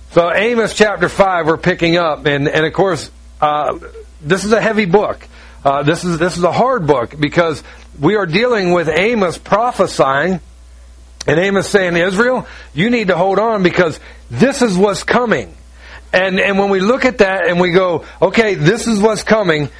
So Amos chapter 5 we're picking up, and of course this is a heavy book. This is a hard book because we are dealing with Amos prophesying, and Amos saying, Israel, you need to hold on because this is what's coming. And when we look at that and we go, okay, this is what's coming,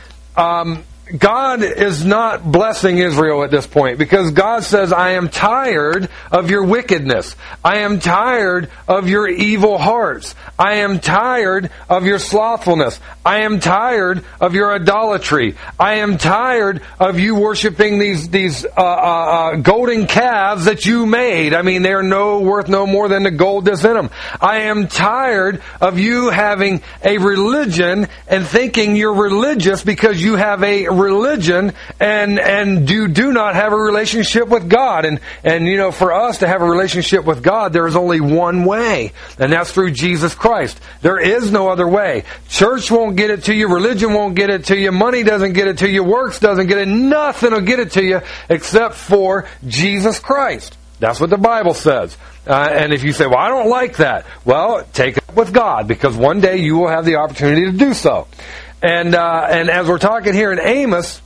God is not blessing Israel at this point because God says, I am tired of your wickedness. I am tired of your evil hearts. I am tired of your slothfulness. I am tired of your idolatry. I am tired of you worshiping these golden calves that you made. I mean, they're worth no more than the gold that's in them. I am tired of you having a religion and thinking you're religious because you have a religion and you do not have a relationship with God. And you know, for us to have a relationship with God, there is only one way, and that's through Jesus Christ. There is no other way. Church won't get it to you. Religion won't get it to you. Money doesn't get it to you. Works doesn't get it. Nothing will get it to you except for Jesus Christ. That's what the Bible says. And if you say, well, I don't like that, well, take it up with God because one day you will have the opportunity to do so. And as we're talking here in Amos,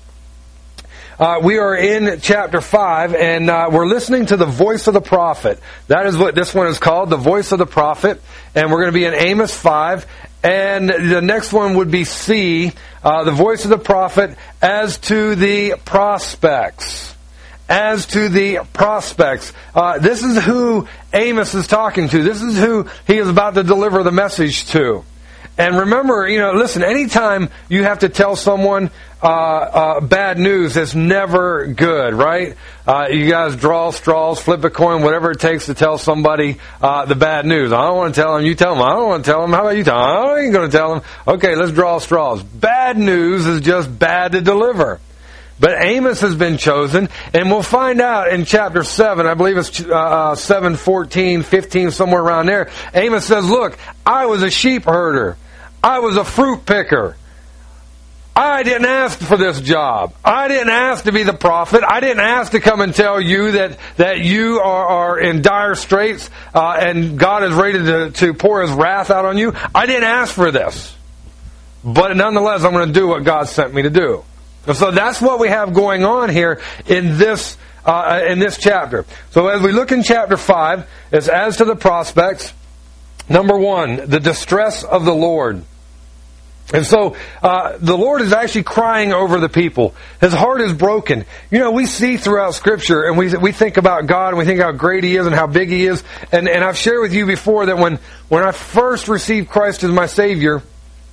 we are in chapter 5, and we're listening to the voice of the prophet. That is what this one is called, the voice of the prophet. And we're going to be in Amos 5. And the next one would be C, the voice of the prophet as to the prospects. As to the prospects. This is who Amos is talking to. This is who he is about to deliver the message to. And remember, listen, anytime you have to tell someone bad news, it's never good, right? You guys draw straws, flip a coin, whatever it takes to tell somebody the bad news. I don't want to tell them, you tell them. I don't want to tell them, how about you tell them? I ain't going to tell them. Okay, let's draw straws. Bad news is just bad to deliver. But Amos has been chosen, and we'll find out in chapter 7, I believe it's 7, 14, 15, somewhere around there. Amos says, look, I was a sheep herder. I was a fruit picker. I didn't ask for this job. I didn't ask to be the prophet. I didn't ask to come and tell you that you are in dire straits and God is ready to pour His wrath out on you. I didn't ask for this. But nonetheless, I'm going to do what God sent me to do. And so that's what we have going on here in this chapter. So as we look in chapter 5, it's as to the prospects. Number 1, the distress of the Lord. And so the Lord is actually crying over the people. His heart is broken. We see throughout Scripture, and we think about God, and we think how great He is and how big He is. And I've shared with you before that when I first received Christ as my Savior,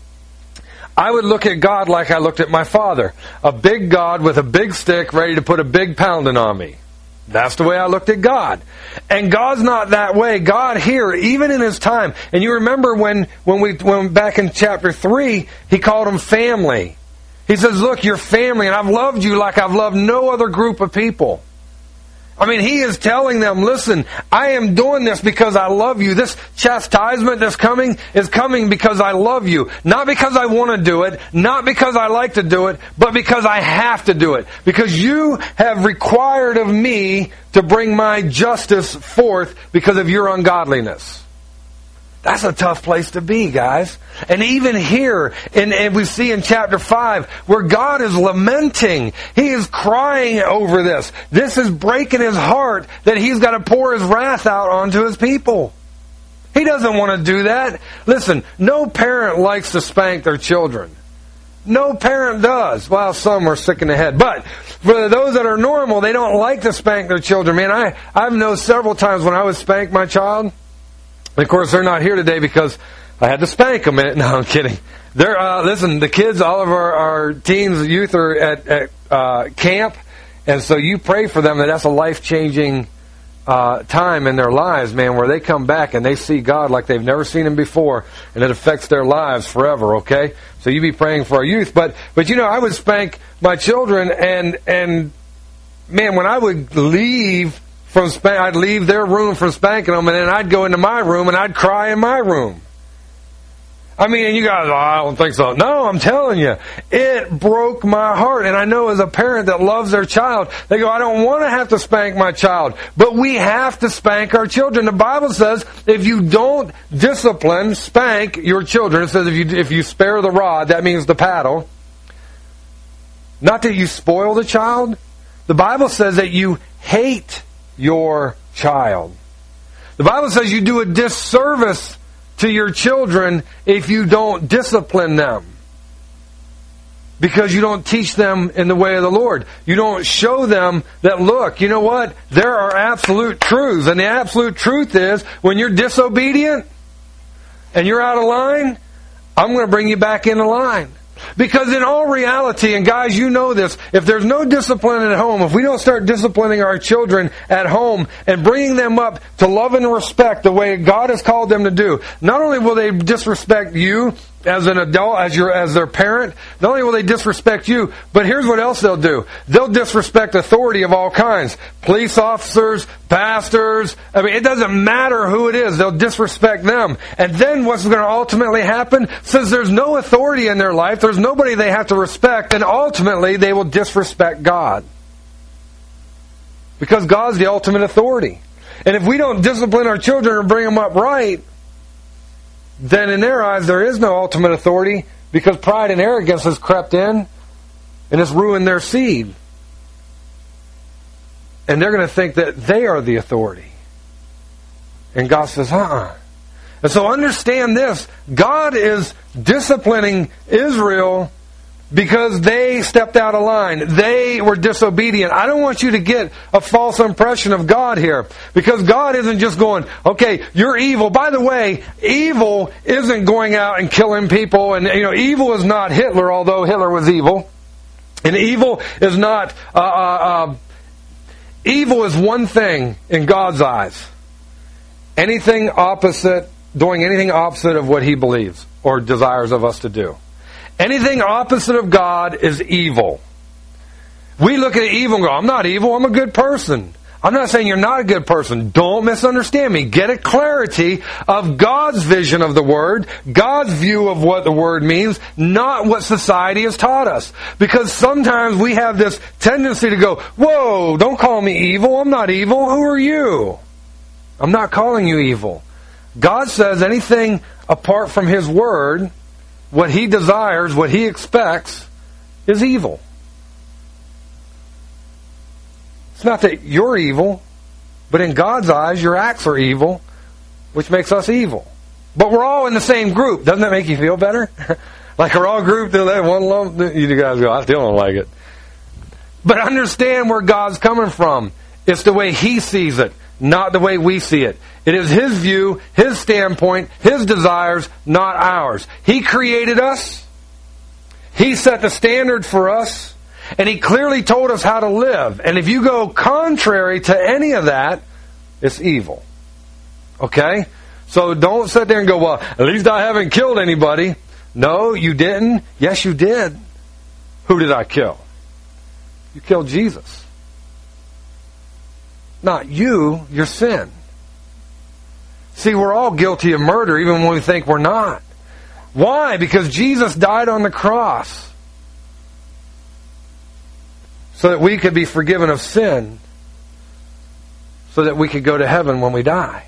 I would look at God like I looked at my father. A big God with a big stick ready to put a big pounding on me. That's the way I looked at God. And God's not that way. God here, even in His time, and you remember when back in chapter 3, He called them family. He says, look, you're family, and I've loved you like I've loved no other group of people. I mean, He is telling them, listen, I am doing this because I love you. This chastisement that's coming is coming because I love you. Not because I want to do it, not because I like to do it, but because I have to do it. Because you have required of me to bring my justice forth because of your ungodliness. That's a tough place to be, guys. And even here, and we see in chapter 5, where God is lamenting. He is crying over this. This is breaking His heart that He's got to pour His wrath out onto His people. He doesn't want to do that. Listen, no parent likes to spank their children. No parent does. Well, some are sick in the head. But for those that are normal, they don't like to spank their children. Man, I've known several times when I would spank my child. And of course, they're not here today because I had to spank them. No, I'm kidding. Listen, the kids, all of our teens, youth are at camp. And so you pray for them that's a life-changing time in their lives, man, where they come back and they see God like they've never seen Him before. And it affects their lives forever, okay? So you be praying for our youth. But I would spank my children and man, when I would leave I'd leave their room from spanking them, and then I'd go into my room and I'd cry in my room. I mean, and you guys, oh, I don't think so. No, I'm telling you, it broke my heart. And I know as a parent that loves their child, they go, I don't want to have to spank my child. But we have to spank our children. The Bible says if you don't discipline, spank your children, it says if you spare the rod, that means the paddle. Not that you spoil the child. The Bible says that you hate your child. The Bible says you do a disservice to your children if you don't discipline them. Because you don't teach them in the way of the Lord. You don't show them that, look, you know what? There are absolute truths. And the absolute truth is, when you're disobedient and you're out of line, I'm going to bring you back into line. Because in all reality, and guys, you know this, if there's no discipline at home, if we don't start disciplining our children at home and bringing them up to love and respect the way God has called them to do, not only will they disrespect you as an adult, as their parent, not only will they disrespect you, but here's what else they'll do. They'll disrespect authority of all kinds. Police officers, pastors, I mean, it doesn't matter who it is, they'll disrespect them. And then what's going to ultimately happen, since there's no authority in their life, there's nobody they have to respect, and ultimately they will disrespect God. Because God's the ultimate authority. And if we don't discipline our children or bring them up right, then in their eyes there is no ultimate authority, because pride and arrogance has crept in and has ruined their seed. And they're going to think that they are the authority. And God says, And so understand this, God is disciplining Israel because they stepped out of line. They were disobedient. I don't want you to get a false impression of God here. Because God isn't just going, okay, you're evil. By the way, evil isn't going out and killing people. And, evil is not Hitler, although Hitler was evil. And evil is not, evil is one thing in God's eyes. Doing anything opposite of what He believes or desires of us to do. Anything opposite of God is evil. We look at evil and go, I'm not evil, I'm a good person. I'm not saying you're not a good person. Don't misunderstand me. Get a clarity of God's vision of the Word, God's view of what the Word means, not what society has taught us. Because sometimes we have this tendency to go, whoa, don't call me evil, I'm not evil, who are you? I'm not calling you evil. God says anything apart from His Word, what He desires, what He expects, is evil. It's not that you're evil, but in God's eyes, your acts are evil, which makes us evil. But we're all in the same group. Doesn't that make you feel better? Like we're all grouped in that one lump. You guys go, I still don't like it. But understand where God's coming from. It's the way He sees it, not the way we see it. It is His view, His standpoint, His desires, not ours. He created us. He set the standard for us. And He clearly told us how to live. And if you go contrary to any of that, it's evil. Okay? So don't sit there and go, well, at least I haven't killed anybody. No, you didn't. Yes, you did. Who did I kill? You killed Jesus. Not you, your sin. See, we're all guilty of murder, even when we think we're not. Why? Because Jesus died on the cross so that we could be forgiven of sin, so that we could go to heaven when we die.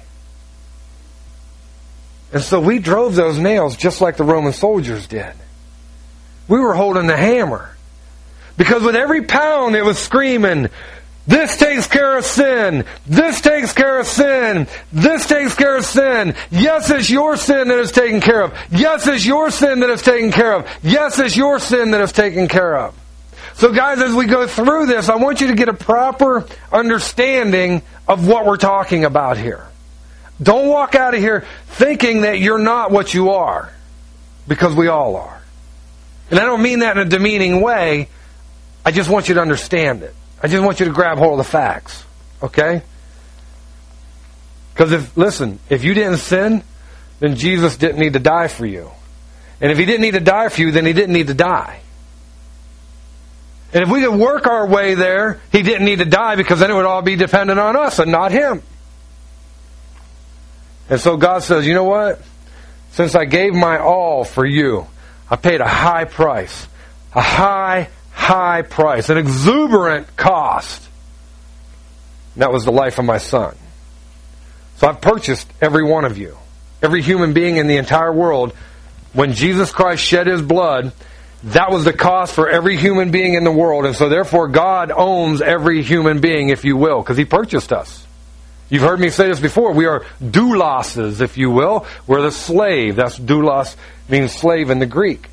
And so we drove those nails just like the Roman soldiers did. We were holding the hammer. Because with every pound it was screaming, this takes care of sin. This takes care of sin. This takes care of sin. Yes, it's your sin that is taken care of. Yes, it's your sin that is taken care of. Yes, it's your sin that is taken care of. So guys, as we go through this, I want you to get a proper understanding of what we're talking about here. Don't walk out of here thinking that you're not what you are. Because we all are. And I don't mean that in a demeaning way. I just want you to understand it. I just want you to grab hold of the facts. Okay? Because if you didn't sin, then Jesus didn't need to die for you. And if He didn't need to die for you, then He didn't need to die. And if we could work our way there, He didn't need to die, because then it would all be dependent on us and not Him. And so God says, you know what? since I gave my all for you. I paid a high price. A high price. An exuberant cost. And that was the life of my son. So I've purchased every one of you. Every human being in the entire world. When Jesus Christ shed His blood, that was the cost for every human being in the world. And so therefore God owns every human being, if you will, because He purchased us. You've heard me say this before. We are douloses, if you will. We're the slave. That's doulos, means slave in the Greek.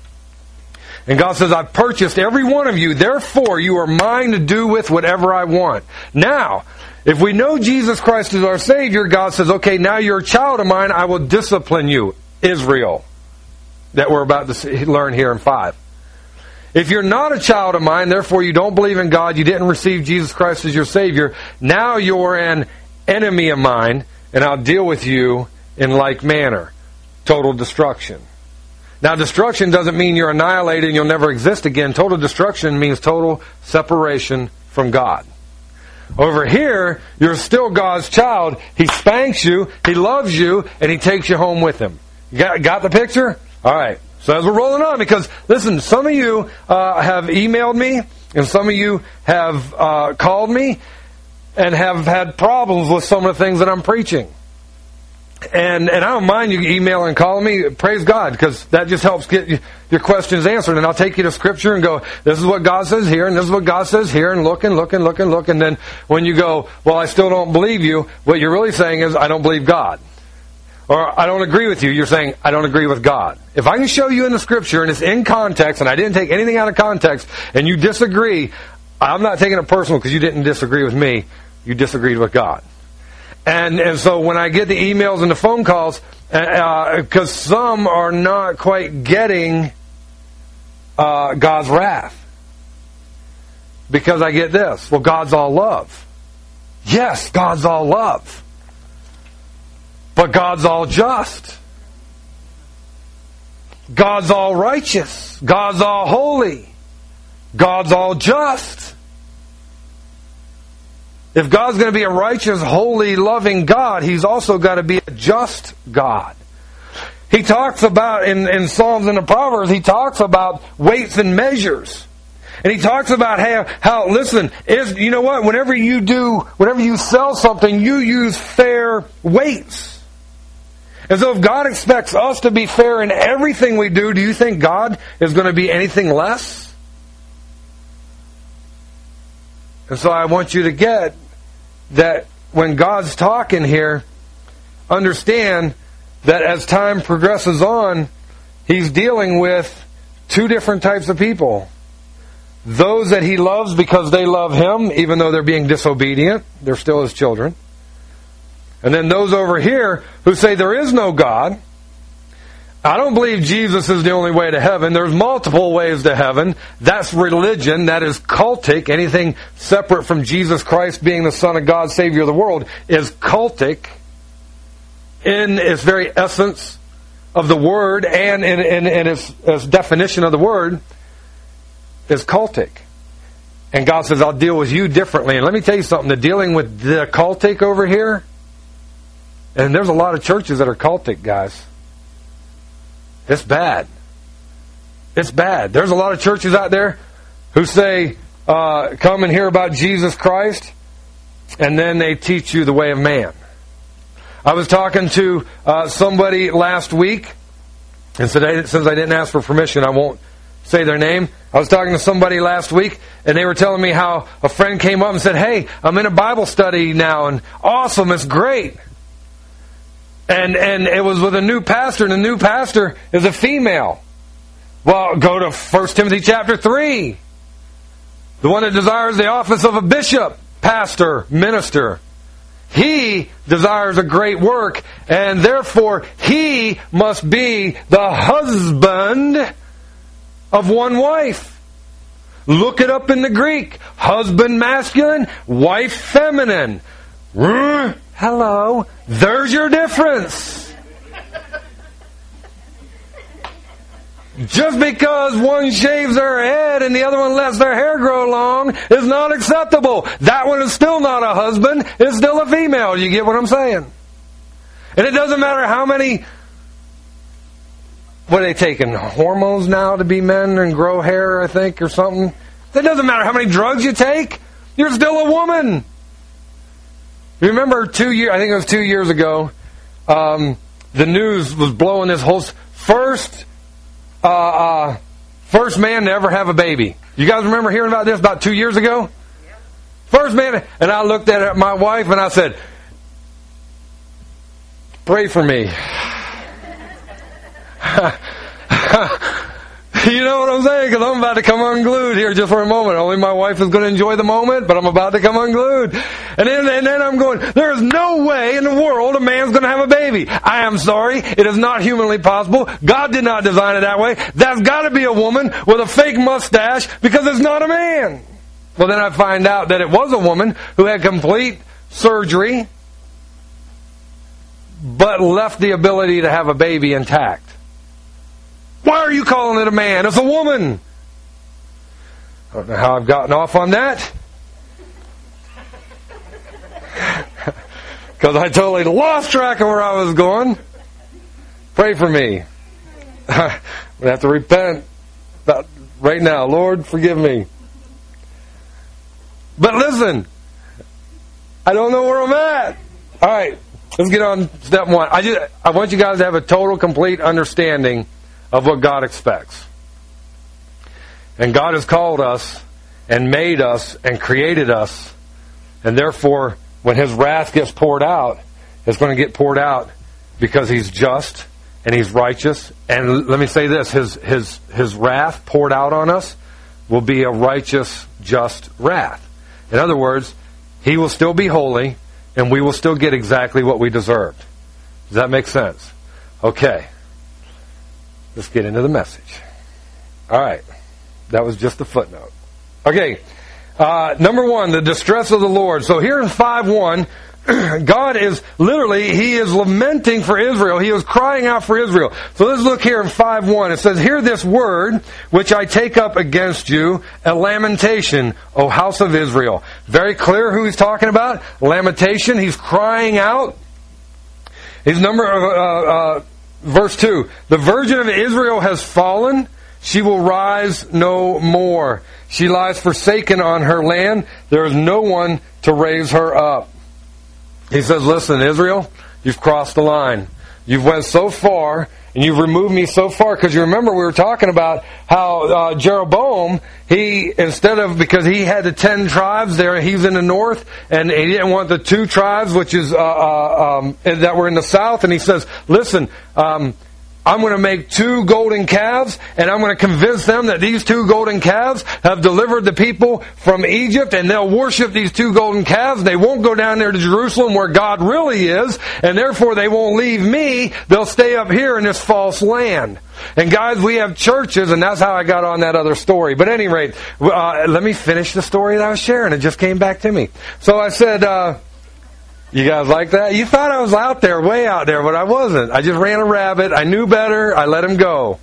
And God says, I've purchased every one of you. Therefore, you are mine to do with whatever I want. Now, if we know Jesus Christ is our Savior, God says, okay, now you're a child of mine. I will discipline you, Israel, that we're about to learn here in 5. If you're not a child of mine, therefore you don't believe in God, you didn't receive Jesus Christ as your Savior, now you're an enemy of mine, and I'll deal with you in like manner. Total destruction. Now, destruction doesn't mean you're annihilated and you'll never exist again. Total destruction means total separation from God. Over here, you're still God's child. He spanks you, He loves you, and He takes you home with Him. You got the picture? All right. So as we're rolling on, because, listen, some of you have emailed me, and some of you have called me, and have had problems with some of the things that I'm preaching. And I don't mind you email and call me. Praise God, because that just helps get your questions answered. And I'll take you to Scripture and go, this is what God says here, and this is what God says here, and look and look and look and look. And then when you go, well, I still don't believe you, what you're really saying is, I don't believe God. Or I don't agree with you. You're saying, I don't agree with God. If I can show you in the Scripture, and it's in context, and I didn't take anything out of context, and you disagree, I'm not taking it personal because you didn't disagree with me. You disagreed with God. And so when I get the emails and the phone calls, because some are not quite getting God's wrath. Because I get this. Well, God's all love. Yes, God's all love. But God's all just. God's all righteous. God's all holy. God's all just. If God's going to be a righteous, holy, loving God, He's also got to be a just God. He talks about, in Psalms and the Proverbs, He talks about weights and measures. And He talks about how listen, you know what? Whenever you sell something, you use fair weights. And so if God expects us to be fair in everything we do you think God is going to be anything less? And so I want you to get that when God's talking here, understand that as time progresses on, He's dealing with two different types of people. Those that He loves because they love Him, even though they're being disobedient, they're still His children. And then those over here who say there is no God. I don't believe Jesus is the only way to heaven. There's multiple ways to heaven. That's religion. That is cultic. Anything separate from Jesus Christ being the Son of God, Savior of the world, is cultic in its very essence of the word and in its definition of the word is cultic. And God says, I'll deal with you differently. And let me tell you something. The dealing with the cultic over here, and there's a lot of churches that are cultic, guys. It's bad. It's bad. There's a lot of churches out there who say, come and hear about Jesus Christ, and then they teach you the way of man. I was talking to somebody last week, and since I didn't ask for permission, I won't say their name. I was talking to somebody last week, and they were telling me how a friend came up and said, hey, I'm in a Bible study now, and awesome, it's great. And it was with a new pastor, and the new pastor is a female. Well, go to 1 Timothy chapter 3. The one that desires the office of a bishop, pastor, minister. He desires a great work, and therefore he must be the husband of one wife. Look it up in the Greek. Husband masculine, wife feminine. Hello. There's your difference. Just because one shaves their head and the other one lets their hair grow long is not acceptable. That one is still not a husband. It's still a female. You get what I'm saying? And it doesn't matter how many what are they taking? Hormones now to be men and grow hair, I think, or something? That doesn't matter how many drugs you take. You're still a woman. You remember 2 years, I think it was 2 years ago, the news was blowing this whole first man to ever have a baby. You guys remember hearing about this about 2 years ago? First man, and I looked at my wife and I said, pray for me. You know what I'm saying? Because I'm about to come unglued here just for a moment. Only my wife is going to enjoy the moment, but I'm about to come unglued. And then I'm going, there is no way in the world a man's going to have a baby. I am sorry. It is not humanly possible. God did not design it that way. That's got to be a woman with a fake mustache because it's not a man. Well, then I find out that it was a woman who had complete surgery but left the ability to have a baby intact. Why are you calling it a man? It's a woman. I don't know how I've gotten off on that. Because I totally lost track of where I was going. Pray for me. I'm going to have to repent right now. Lord, forgive me. But listen, I don't know where I'm at. All right, let's get on step one. I want you guys to have a total, complete understanding of what God expects. And God has called us and made us and created us. And therefore, when His wrath gets poured out, it's going to get poured out because He's just and He's righteous. And let me say this, His wrath poured out on us will be a righteous, just wrath. In other words, He will still be holy and we will still get exactly what we deserved. Does that make sense? Okay. Let's get into the message. All right. That was just a footnote. Okay. Number one, the distress of the Lord. So here in 5:1, God is literally, He is lamenting for Israel. He is crying out for Israel. So let's look here in 5:1. It says, hear this word which I take up against you, a lamentation, O house of Israel. Very clear who He's talking about. Lamentation. He's crying out. His verse 2, the virgin of Israel has fallen. She will rise no more. She lies forsaken on her land. There is no one to raise her up. He says, listen, Israel, you've crossed the line. You've went so far, and you've removed me so far. Because you remember we were talking about how Jeroboam, because he had the 10 tribes there, he's in the north, and he didn't want the 2 tribes, which is that were in the south. And he says, listen, I'm going to make 2 golden calves, and I'm going to convince them that these 2 golden calves have delivered the people from Egypt, and they'll worship these 2 golden calves. They won't go down there to Jerusalem where God really is, and therefore they won't leave me. They'll stay up here in this false land. And guys, we have churches, and that's how I got on that other story. But at any rate, let me finish the story that I was sharing. It just came back to me. So I said, you guys like that? You thought I was out there, way out there, but I wasn't. I just ran a rabbit. I knew better. I let him go.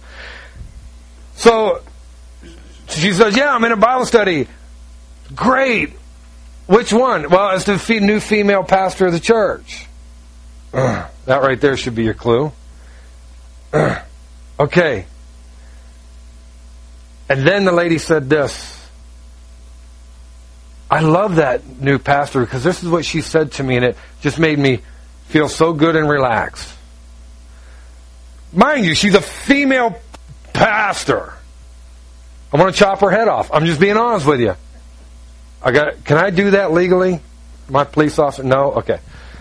So she says, yeah, I'm in a Bible study. Great. Which one? Well, it's the new female pastor of the church. That right there should be your clue. Okay. And then the lady said this. I love that new pastor because this is what she said to me, and it just made me feel so good and relaxed. Mind you, she's a female pastor. I want to chop her head off. I'm just being honest with you. Can I do that legally? My police officer? No? Okay.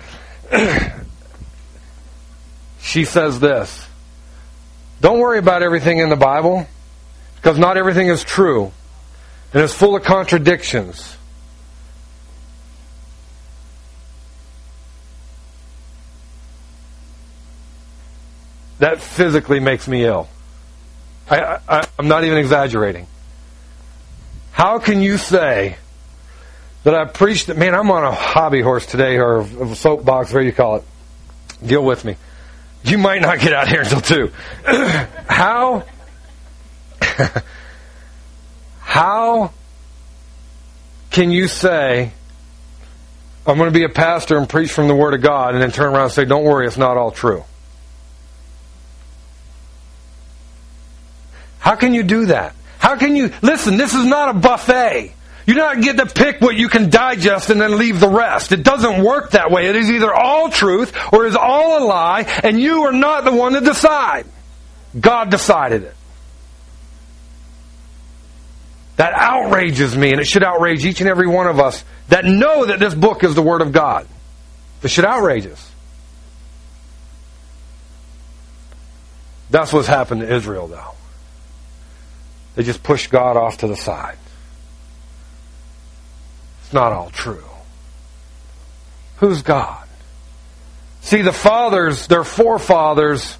She says this. Don't worry about everything in the Bible because not everything is true. And it's full of contradictions. That physically makes me ill. I'm not even exaggerating. How can you say that I preached that? Man, I'm on a hobby horse today, or a soapbox, whatever you call it. Deal with me. You might not get out here until 2. How can you say, I'm going to be a pastor and preach from the Word of God, and then turn around and say, don't worry, it's not all true? How can you do that? How can you... Listen, this is not a buffet. You're not getting to pick what you can digest and then leave the rest. It doesn't work that way. It is either all truth or it is all a lie, and you are not the one to decide. God decided it. That outrages me, and it should outrage each and every one of us that know that this book is the Word of God. It should outrage us. That's what's happened to Israel, though. They just pushed God off to the side. It's not all true. Who's God? See, the fathers, their forefathers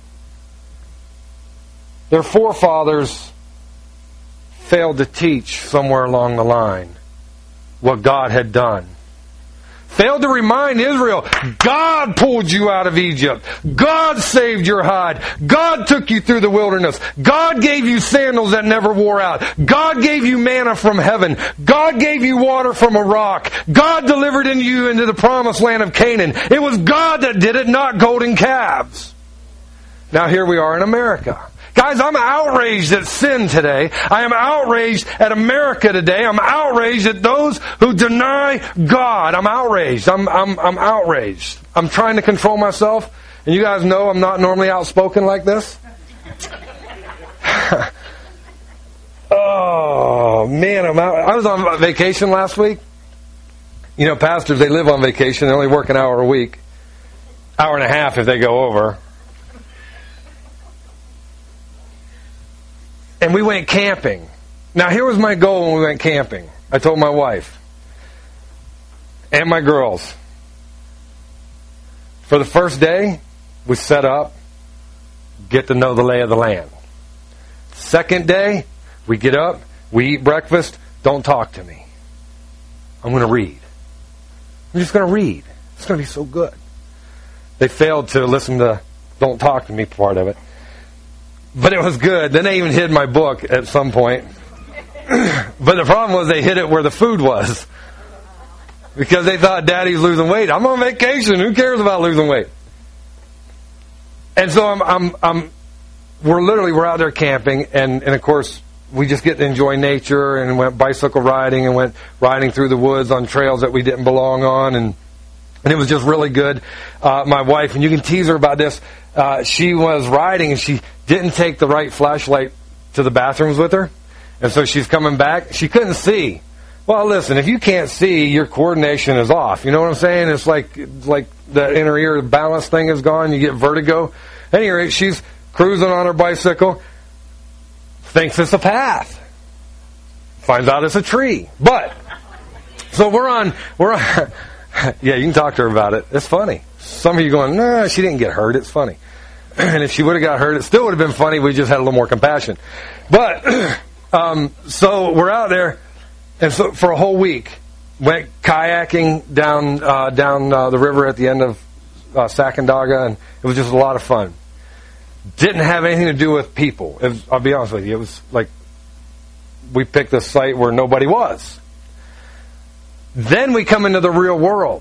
failed to teach somewhere along the line what God had done. Failed to remind Israel, God pulled you out of Egypt. God saved your hide. God took you through the wilderness. God gave you sandals that never wore out. God gave you manna from heaven. God gave you water from a rock. God delivered you into the promised land of Canaan. It was God that did it, not golden calves. Now here we are in America. Guys, I'm outraged at sin today. I am outraged at America today. I'm outraged at those who deny God. I'm outraged. I'm outraged. I'm trying to control myself. And you guys know I'm not normally outspoken like this. Oh, man, I'm out. I was on vacation last week. You know, pastors, they live on vacation. They only work an hour a week. Hour and a half if they go over. And we went camping. Now, here was my goal when we went camping. I told my wife and my girls, for the first day, we set up, get to know the lay of the land. Second day, we get up, we eat breakfast, don't talk to me. I'm going to read. I'm just going to read. It's going to be so good. They failed to listen to don't talk to me part of it. But it was good. Then they even hid my book at some point. But the problem was they hid it where the food was. Because they thought Daddy's losing weight. I'm on vacation. Who cares about losing weight? And so we're out there camping, and of course we just get to enjoy nature, and went bicycle riding and went riding through the woods on trails that we didn't belong on, and it was just really good. My wife, and you can tease her about this, she was riding and she didn't take the right flashlight to the bathrooms with her. And so she's coming back. She couldn't see. Well, listen, if you can't see, your coordination is off. You know what I'm saying? It's like the inner ear balance thing is gone. You get vertigo. At any rate, she's cruising on her bicycle. Thinks it's a path. Finds out it's a tree. But, so we're on yeah, you can talk to her about it. It's funny. Some of you going, no, she didn't get hurt. It's funny. And if she would have got hurt, it still would have been funny. We just had a little more compassion. But, so we're out there, and so for a whole week, went kayaking down the river at the end of Sacandaga, and it was just a lot of fun. Didn't have anything to do with people. I'll be honest with you. It was like we picked a site where nobody was. Then we come into the real world.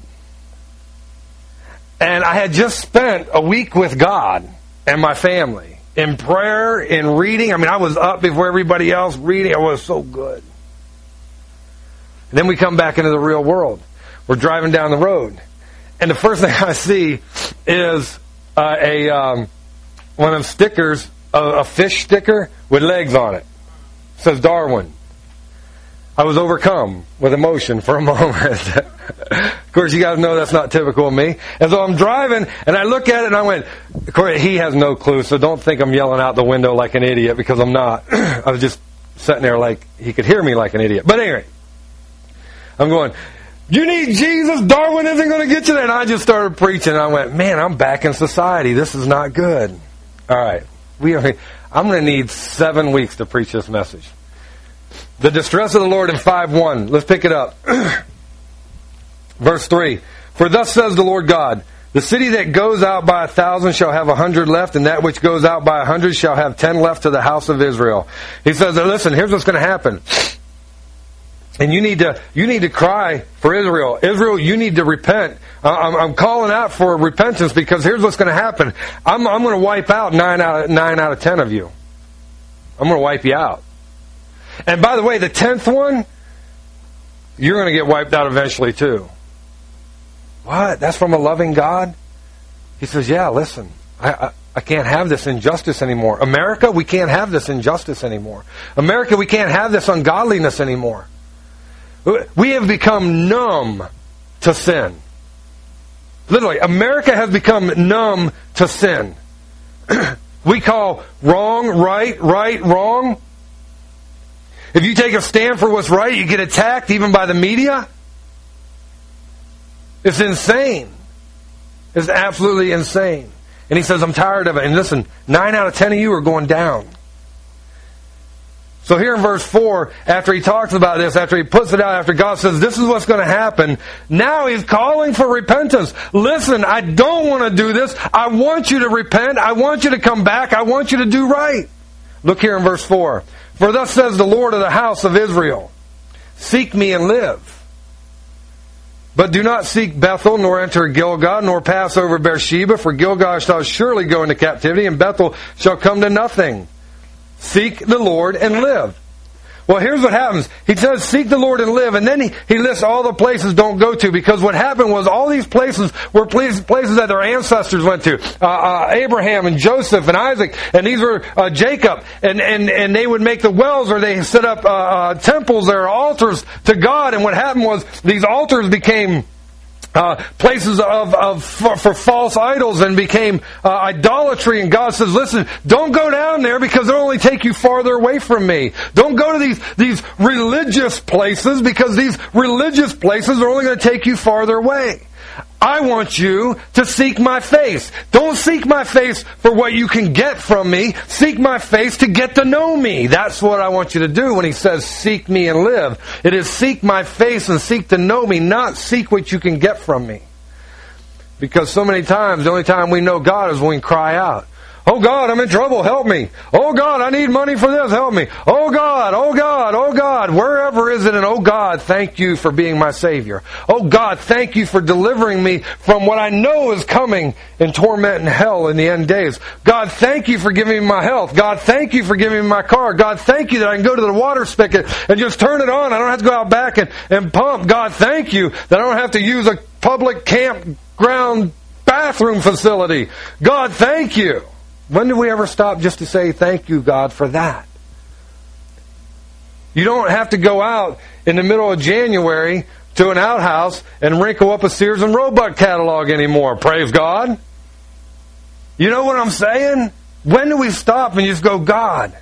And I had just spent a week with God and my family in prayer, in reading. I mean, I was up before everybody else reading. It was so good. And then we come back into the real world. We're driving down the road. And the first thing I see is one of them stickers, a fish sticker with legs on it. It says Darwin. I was overcome with emotion for a moment. Of course, you guys know that's not typical of me. And so I'm driving, and I look at it, and I went, of course, he has no clue, so don't think I'm yelling out the window like an idiot, because I'm not. I was just sitting there like he could hear me like an idiot. But anyway, I'm going, you need Jesus? Darwin isn't going to get you there. And I just started preaching, and I went, man, I'm back in society. This is not good. All right. I'm going to need 7 weeks to preach this message. The distress of the Lord in 5:1. Let's pick it up. Verse 3. For thus says the Lord God, the city that goes out by 1,000 shall have 100 left, and that which goes out by 100 shall have 10 left to the house of Israel. He says, listen, here's what's going to happen. And you need to cry for Israel. Israel, you need to repent. I'm calling out for repentance, because here's what's going to happen. I'm going to wipe out 9 out of 10 of you. I'm going to wipe you out. And by the way, the 10th one, you're going to get wiped out eventually too. What? That's from a loving God? He says, yeah, listen, I can't have this injustice anymore. America, we can't have this injustice anymore. America, we can't have this ungodliness anymore. We have become numb to sin. Literally, America has become numb to sin. We call wrong, right, wrong. If you take a stand for what's right, you get attacked even by the media. It's insane. It's absolutely insane. And he says, I'm tired of it. And listen, 9 out of 10 of you are going down. So here in verse 4, after he talks about this, after he puts it out, after God says, this is what's going to happen, now he's calling for repentance. Listen, I don't want to do this. I want you to repent. I want you to come back. I want you to do right. Look here in verse 4. For thus says the Lord of the house of Israel, seek me and live. But do not seek Bethel, nor enter Gilgal, nor pass over Beersheba, for Gilgal shall surely go into captivity, and Bethel shall come to nothing. Seek the Lord and live. Well, here's what happens. He says, seek the Lord and live, and then he lists all the places don't go to, because what happened was all these places were places that their ancestors went to. Abraham and Joseph and Isaac, and these were Jacob, and they would make the wells, or they set up temples or altars to God, and what happened was these altars became places for false idols and became idolatry. And God says, listen, don't go down there because it'll only take you farther away from me. Don't go to these religious places because these religious places are only going to take you farther away. I want you to seek my face. Don't seek my face for what you can get from me. Seek my face to get to know me. That's what I want you to do when he says seek me and live. It is seek my face and seek to know me, not seek what you can get from me. Because so many times, the only time we know God is when we cry out. Oh God, I'm in trouble, help me. Oh God, I need money for this, help me. Oh God, oh God, oh God. Wherever is it, and oh God, thank you for being my Savior. Oh God, thank you for delivering me from what I know is coming in torment and hell in the end days. God, thank you for giving me my health. God, thank you for giving me my car. God, thank you that I can go to the water spigot and just turn it on. I don't have to go out back and pump. God, thank you that I don't have to use a public campground bathroom facility. God, thank you. When do we ever stop just to say thank you, God, for that? You don't have to go out in the middle of January to an outhouse and wrinkle up a Sears and Roebuck catalog anymore. Praise God. You know what I'm saying? When do we stop and just go, God,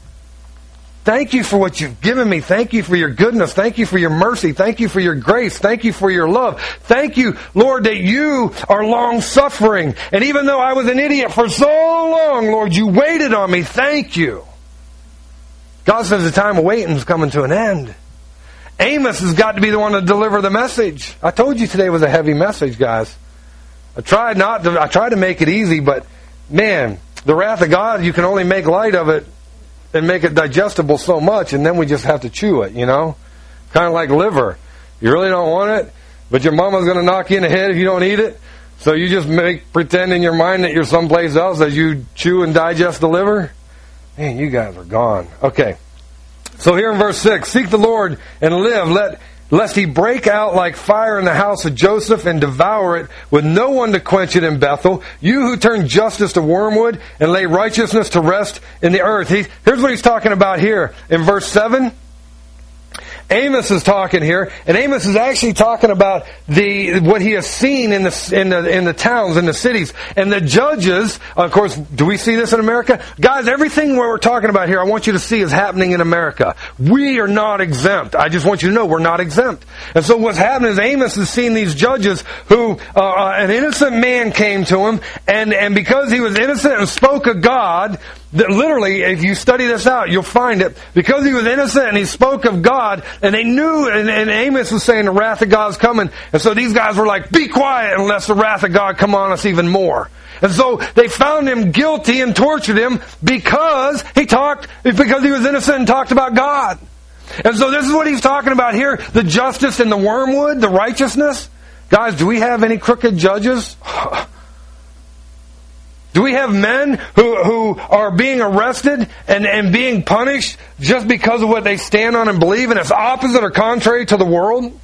thank you for what you've given me. Thank you for your goodness. Thank you for your mercy. Thank you for your grace. Thank you for your love. Thank you, Lord, that you are long-suffering. And even though I was an idiot for so long, Lord, you waited on me. Thank you. God says the time of waiting is coming to an end. Amos has got to be the one to deliver the message. I told you today was a heavy message, guys. I tried to make it easy, but man, the wrath of God, you can only make light of it and make it digestible so much, and then we just have to chew it, you know? Kind of like liver. You really don't want it, but your mama's going to knock you in the head if you don't eat it, so you just pretend in your mind that you're someplace else as you chew and digest the liver. Man, you guys are gone. Okay. So here in verse 6, seek the Lord and live, lest he break out like fire in the house of Joseph and devour it, with no one to quench it in Bethel. You who turn justice to wormwood and lay righteousness to rest in the earth. Here's what he's talking about here in verse 7. Amos is talking here, and Amos is actually talking about what he has seen in the towns, in the cities, and the judges. Of course, do we see this in America, guys? Everything we're talking about here, I want you to see is happening in America. We are not exempt. I just want you to know we're not exempt. And so what's happening is Amos has seen these judges who an innocent man came to him, and because he was innocent and spoke of God. That literally, if you study this out, you'll find it. Because he was innocent and he spoke of God, and they knew, and Amos was saying the wrath of God's coming. And so these guys were like, be quiet unless the wrath of God come on us even more. And so they found him guilty and tortured him because he was innocent and talked about God. And so this is what he's talking about here, the justice and the wormwood, the righteousness. Guys, do we have any crooked judges? Do we have men who are being arrested and being punished just because of what they stand on and believe, and it's opposite or contrary to the world?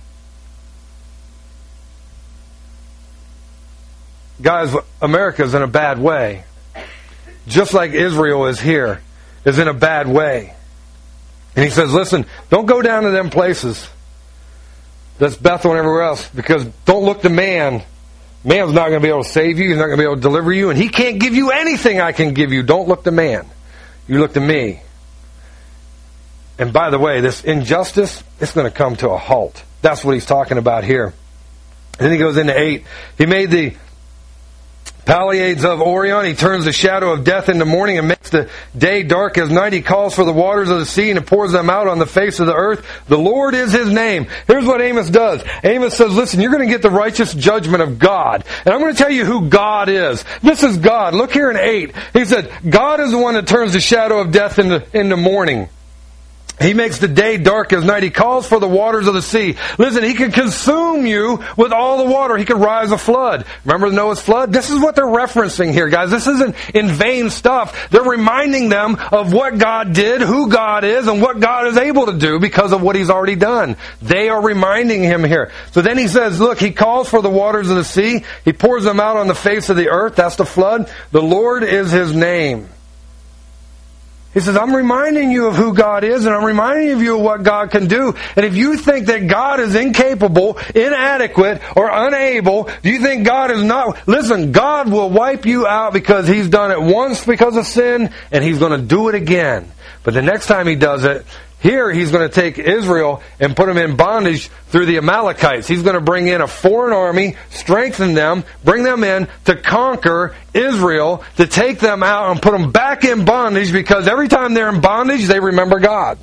Guys, America's in a bad way. Just like Israel is here, is in a bad way. And he says, listen, don't go down to them places. That's Bethel and everywhere else, because don't look to man. Man's not going to be able to save you. He's not going to be able to deliver you. And he can't give you anything I can give you. Don't look to man. You look to me. And by the way, this injustice, it's going to come to a halt. That's what he's talking about here. And then he goes into 8. He made the Pleiades of Orion. He turns the shadow of death into morning and makes the day dark as night. He calls for the waters of the sea and pours them out on the face of the earth. The Lord is his name. Here's what Amos does. Amos says, listen, you're going to get the righteous judgment of God. And I'm going to tell you who God is. This is God. Look here in 8. He said, God is the one that turns the shadow of death into morning. He makes the day dark as night. He calls for the waters of the sea. Listen, he can consume you with all the water. He can rise a flood. Remember Noah's flood? This is what they're referencing here, guys. This isn't in vain stuff. They're reminding them of what God did, who God is, and what God is able to do because of what he's already done. They are reminding him here. So then he says, look, he calls for the waters of the sea. He pours them out on the face of the earth. That's the flood. The Lord is his name. He says, I'm reminding you of who God is, and I'm reminding you of what God can do. And if you think that God is incapable, inadequate, or unable, if you think God is not... Listen, God will wipe you out because he's done it once because of sin, and he's going to do it again. But the next time he does it, here he's going to take Israel and put them in bondage through the Amalekites. He's going to bring in a foreign army, strengthen them, bring them in to conquer Israel, to take them out and put them back in bondage, because every time they're in bondage, they remember God.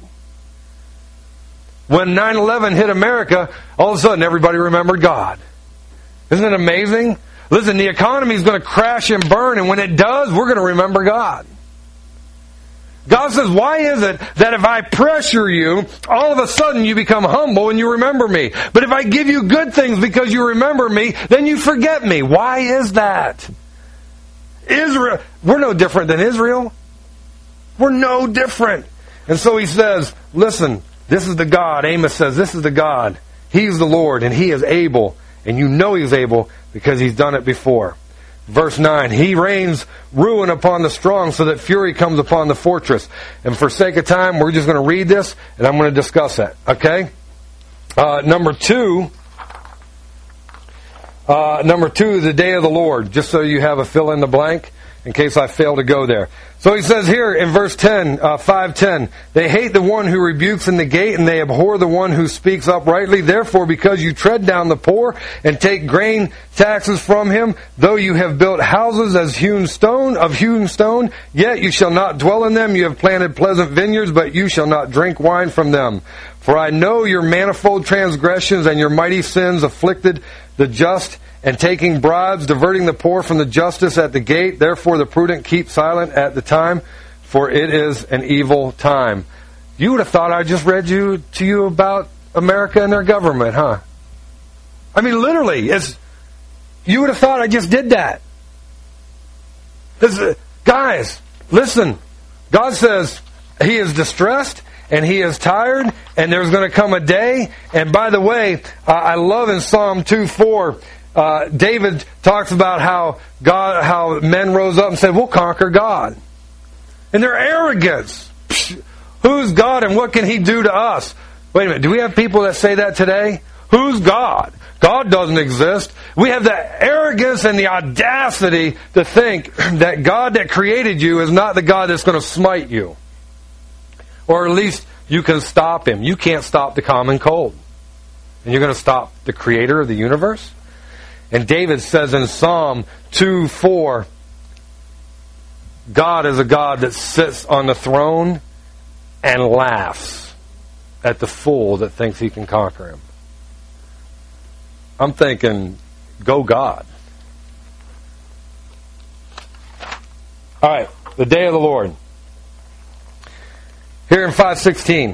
When 9/11 hit America, all of a sudden everybody remembered God. Isn't it amazing? Listen, the economy is going to crash and burn, and when it does, we're going to remember God. God says, why is it that if I pressure you, all of a sudden you become humble and you remember me? But if I give you good things because you remember me, then you forget me. Why is that? Israel, we're no different than Israel. We're no different. And so he says, listen, this is the God. Amos says, this is the God. He's the Lord, and he is able. And you know he's able because he's done it before. Verse 9, he rains ruin upon the strong so that fury comes upon the fortress. And for sake of time, we're just going to read this and I'm going to discuss it. Okay? Number two, the day of the Lord. Just so you have a fill in the blank in case I fail to go there. So he says here in verse 10, 5:10, they hate the one who rebukes in the gate, and they abhor the one who speaks uprightly. Therefore, because you tread down the poor and take grain taxes from him, though you have built houses as hewn stone, yet you shall not dwell in them. You have planted pleasant vineyards, but you shall not drink wine from them. For I know your manifold transgressions and your mighty sins afflicted the just, and taking bribes, diverting the poor from the justice at the gate. Therefore the prudent keep silent at the time, for it is an evil time. You would have thought I just read to you about America and their government, huh? I mean, literally, you would have thought I just did that. Guys, listen. God says he is distressed and he is tired, and there's going to come a day. And by the way, I love in Psalm 2:4, David talks about how men rose up and said, we'll conquer God. And their arrogance. Who's God and what can he do to us? Wait a minute, do we have people that say that today? Who's God? God doesn't exist. We have the arrogance and the audacity to think that God that created you is not the God that's going to smite you. Or at least you can stop him. You can't stop the common cold. And you're going to stop the creator of the universe? And David says in Psalm 2:4, God is a God that sits on the throne and laughs at the fool that thinks he can conquer him. I'm thinking, go God. All right, the day of the Lord. Here in 5:16.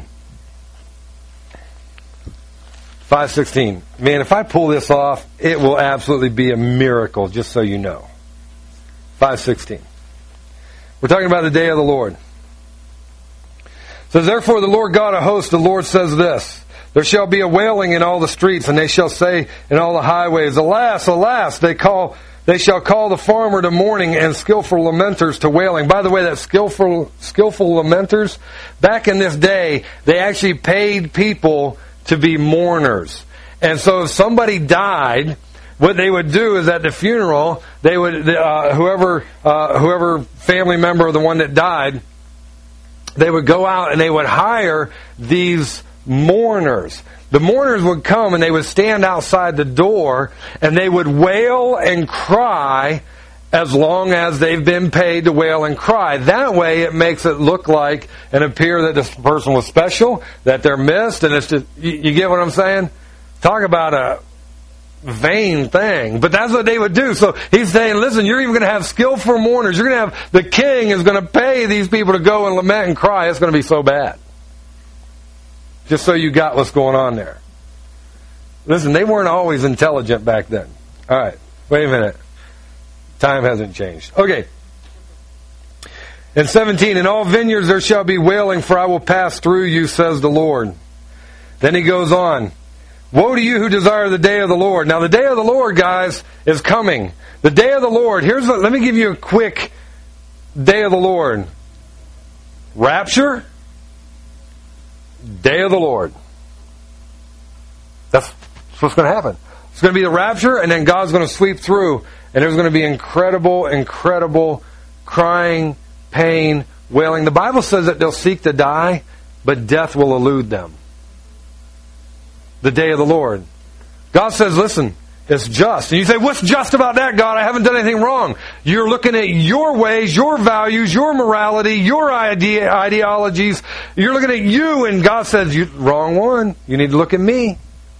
5:16. Man, if I pull this off, it will absolutely be a miracle, just so you know. 5:16. We're talking about the day of the Lord. It says, therefore the Lord God of hosts, the Lord says this, there shall be a wailing in all the streets, and they shall say in all the highways, alas, alas, they shall call the farmer to mourning and skillful lamenters to wailing. By the way, that skillful lamenters, back in this day, they actually paid people to be mourners. And so if somebody died, what they would do is at the funeral, they would whoever family member of the one that died, they would go out and they would hire these mourners. The mourners would come and they would stand outside the door and they would wail and cry as long as they've been paid to wail and cry. That way it makes it look like and appear that this person was special, that they're missed, and it's just, you get what I'm saying? Talk about a vain thing. But that's what they would do. So he's saying, listen, you're even going to have skillful mourners. You're going to have, the king is going to pay these people to go and lament and cry. It's going to be so bad. Just so you got what's going on there. Listen, they weren't always intelligent back then. All right, wait a minute. Time hasn't changed. Okay. In 17, in all vineyards there shall be wailing, for I will pass through you, says the Lord. Then he goes on. Woe to you who desire the day of the Lord. Now the day of the Lord, guys, is coming. The day of the Lord. Let me give you a quick day of the Lord. Rapture. Day of the Lord. That's what's going to happen. It's going to be the rapture, and then God's going to sweep through, and there's going to be incredible crying, pain, wailing. The Bible says that they'll seek to die, but death will elude them. The day of the Lord. God says, listen, it's just. And you say, what's just about that, God? I haven't done anything wrong. You're looking at your ways, your values, your morality, your ideologies. You're looking at you, and God says, wrong one. You need to look at me.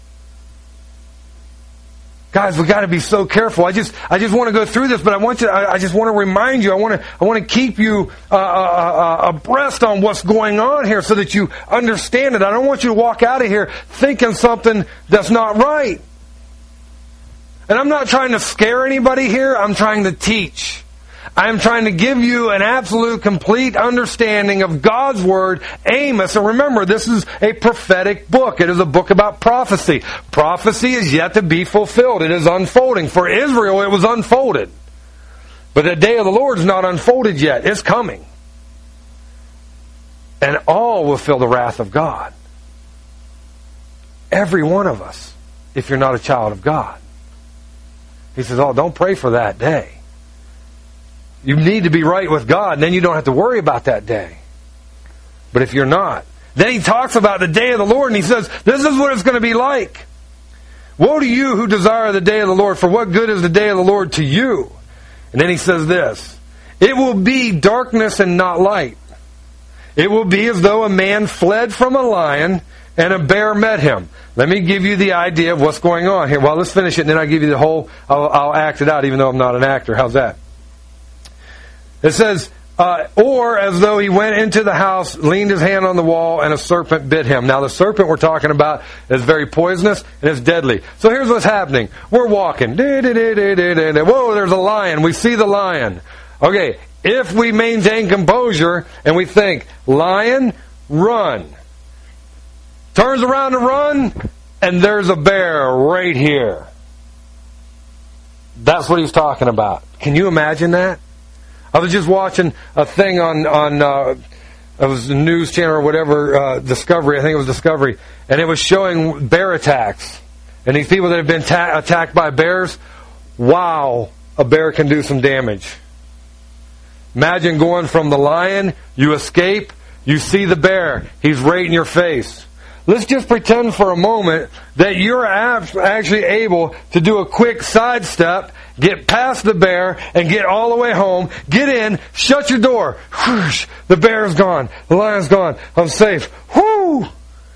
Guys, we've got to be so careful. I just want to go through this, but I just want to remind you. I want to keep you abreast on what's going on here so that you understand it. I don't want you to walk out of here thinking something that's not right. And I'm not trying to scare anybody here. I'm trying to teach. I'm trying to give you an absolute, complete understanding of God's Word, Amos. And remember, this is a prophetic book. It is a book about prophecy. Prophecy is yet to be fulfilled. It is unfolding. For Israel, it was unfolded. But the day of the Lord is not unfolded yet. It's coming. And all will feel the wrath of God. Every one of us, if you're not a child of God. He says, don't pray for that day. You need to be right with God, and then you don't have to worry about that day. But if you're not, then he talks about the day of the Lord, and he says, this is what it's going to be like. Woe to you who desire the day of the Lord, for what good is the day of the Lord to you? And then he says this, it will be darkness and not light. It will be as though a man fled from a lion and a bear met him. Let me give you the idea of what's going on here. Well, let's finish it, and then I'll give you the whole, I'll act it out, even though I'm not an actor. How's that? It says, or as though he went into the house, leaned his hand on the wall, and a serpent bit him. Now, the serpent we're talking about is very poisonous and it's deadly. So here's what's happening. We're walking. Whoa, there's a lion. We see the lion. Okay, if we maintain composure and we think, lion, run. Turns around to run, and there's a bear right here. That's what he's talking about. Can you imagine that? I was just watching a thing on it was the news channel or whatever, Discovery, I think it was Discovery, and it was showing bear attacks. And these people that have been attacked by bears, wow, a bear can do some damage. Imagine going from the lion, you escape, you see the bear, he's right in your face. Let's just pretend for a moment that you're actually able to do a quick sidestep, get past the bear, and get all the way home, get in, shut your door. Whoosh, the bear's gone. The lion's gone. I'm safe. Whoo!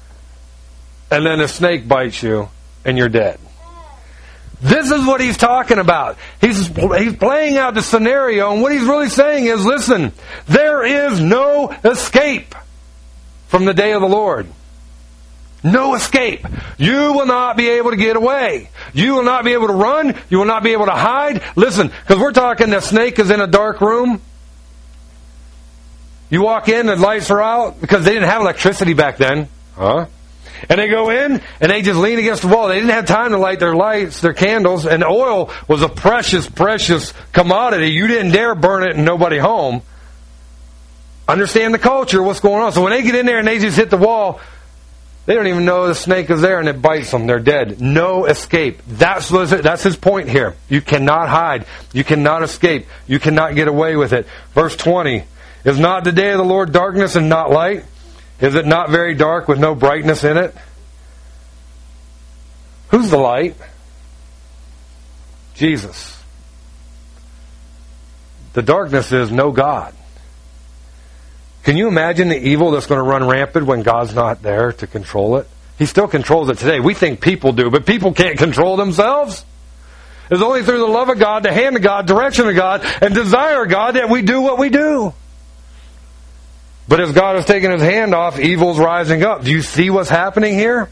And then a snake bites you, and you're dead. This is what he's talking about. He's playing out the scenario, and what he's really saying is, listen, there is no escape from the day of the Lord. No escape. You will not be able to get away. You will not be able to run. You will not be able to hide. Listen, because we're talking the snake is in a dark room. You walk in, the lights are out, because they didn't have electricity back then. And they go in, and they just lean against the wall. They didn't have time to light their lights, their candles, and oil was a precious, precious commodity. You didn't dare burn it and nobody home. Understand the culture, what's going on. So when they get in there and they just hit the wall, they don't even know the snake is there and it bites them. They're dead. No escape. That's his point here. You cannot hide. You cannot escape. You cannot get away with it. Verse 20. Is not the day of the Lord darkness and not light? Is it not very dark with no brightness in it? Who's the light? Jesus. The darkness is no God. Can you imagine the evil that's going to run rampant when God's not there to control it? He still controls it today. We think people do, but people can't control themselves. It's only through the love of God, the hand of God, direction of God, and desire of God that we do what we do. But as God has taken His hand off, evil's rising up. Do you see what's happening here?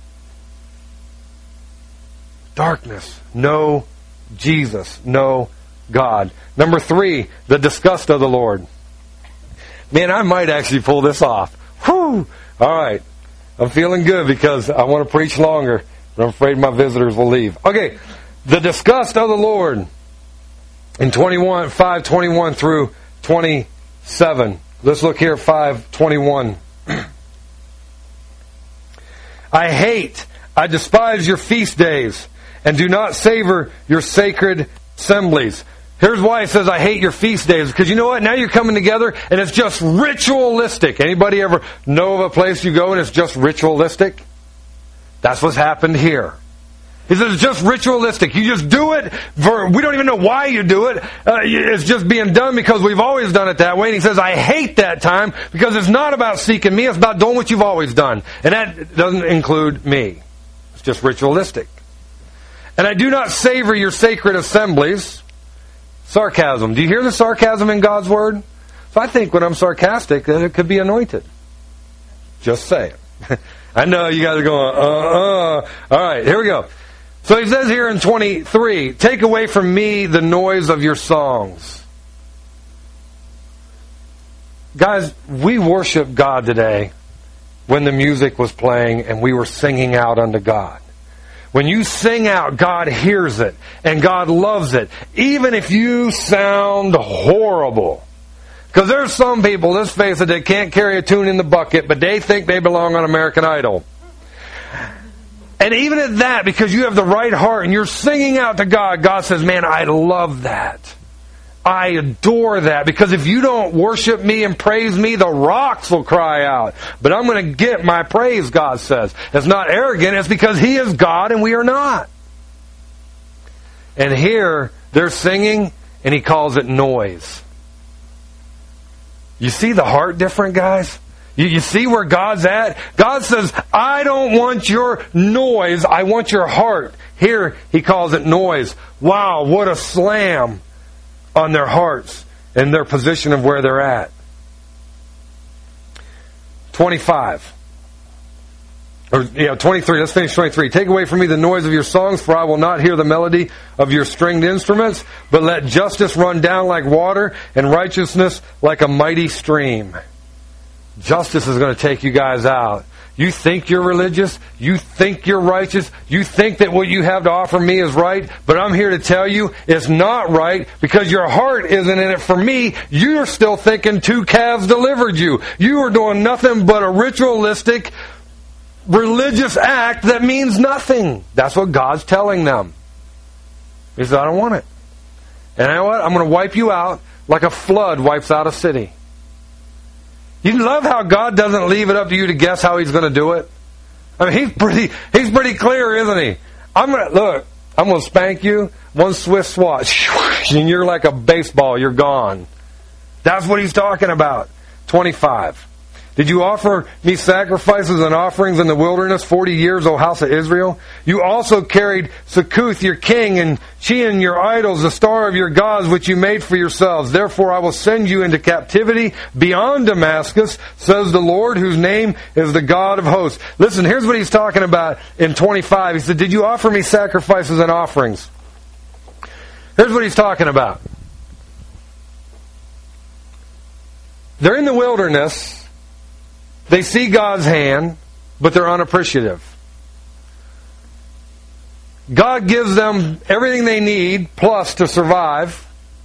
Darkness. No Jesus. No God. Number 3, the disgust of the Lord. Man, I might actually pull this off. Whew! All right. I'm feeling good because I want to preach longer, but I'm afraid my visitors will leave. Okay. The disgust of the Lord. In 5:21 through 27. Let's look here at 5:21. I despise your feast days, and do not savor your sacred assemblies. Here's why it says I hate your feast days. Because you know what? Now you're coming together, and it's just ritualistic. Anybody ever know of a place you go and it's just ritualistic? That's what's happened here. He says it's just ritualistic. You just do it. We don't even know why you do it. It's just being done because we've always done it that way. And he says, I hate that time because it's not about seeking me. It's about doing what you've always done. And that doesn't include me. It's just ritualistic. And I do not savor your sacred assemblies. Sarcasm. Do you hear the sarcasm in God's Word? So I think when I'm sarcastic, that it could be anointed. Just say it. I know you guys are going, All right, here we go. So he says here in 23, take away from me the noise of your songs. Guys, we worship God today when the music was playing and we were singing out unto God. When you sing out, God hears it and God loves it, even if you sound horrible. Because there's some people, let's face it, that can't carry a tune in the bucket, but they think they belong on American Idol. And even at that, because you have the right heart and you're singing out to God, God says, man, I love that. I adore that. Because if you don't worship me and praise me, the rocks will cry out. But I'm going to get my praise, God says. It's not arrogant. It's because He is God and we are not. And here, they're singing and He calls it noise. You see the heart different, guys? You see where God's at? God says, I don't want your noise. I want your heart. Here, He calls it noise. Wow, what a slam on their hearts and their position of where they're at. 25. 23. Let's finish 23. Take away from me the noise of your songs, for I will not hear the melody of your stringed instruments, but let justice run down like water and righteousness like a mighty stream. Justice is going to take you guys out. You think you're religious. You think you're righteous. You think that what you have to offer me is right. But I'm here to tell you it's not right because your heart isn't in it for me. You're still thinking 2 calves delivered you. You are doing nothing but a ritualistic, religious act that means nothing. That's what God's telling them. He says, I don't want it. And you know what? I'm going to wipe you out like a flood wipes out a city. You love how God doesn't leave it up to you to guess how He's going to do it? I mean, He's pretty clear, isn't He? I'm going to spank you, one swift swat, and you're like a baseball, you're gone. That's what He's talking about. 25. Did you offer me sacrifices and offerings in the wilderness 40 years, O house of Israel? You also carried Succoth your king, and Chian your idols, the star of your gods, which you made for yourselves. Therefore I will send you into captivity beyond Damascus, says the Lord, whose name is the God of hosts. Listen, here's what he's talking about in 25. He said, did you offer me sacrifices and offerings? Here's what he's talking about. They're in the wilderness. They see God's hand, but they're unappreciative. God gives them everything they need, plus to survive.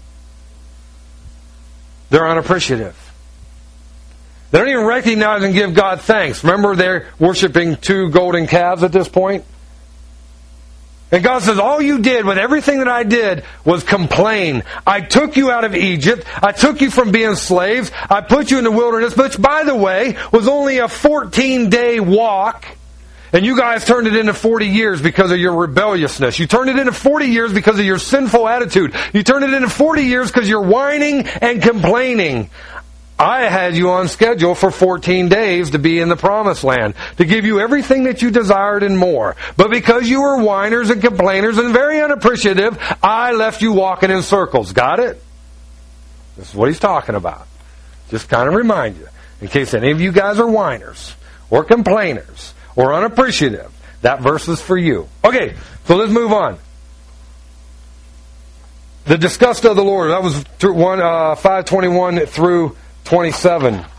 They're unappreciative. They don't even recognize and give God thanks. Remember, they're worshiping 2 golden calves at this point? And God says, all you did with everything that I did was complain. I took you out of Egypt. I took you from being slaves. I put you in the wilderness, which, by the way, was only a 14-day walk. And you guys turned it into 40 years because of your rebelliousness. You turned it into 40 years because of your sinful attitude. You turned it into 40 years because you're whining and complaining. I had you on schedule for 14 days to be in the promised land, to give you everything that you desired and more. But because you were whiners and complainers and very unappreciative, I left you walking in circles. Got it? This is what he's talking about. Just kind of remind you, in case any of you guys are whiners or complainers or unappreciative, that verse is for you. Okay, so let's move on. The disgust of the Lord. That was 5:21 through 27. And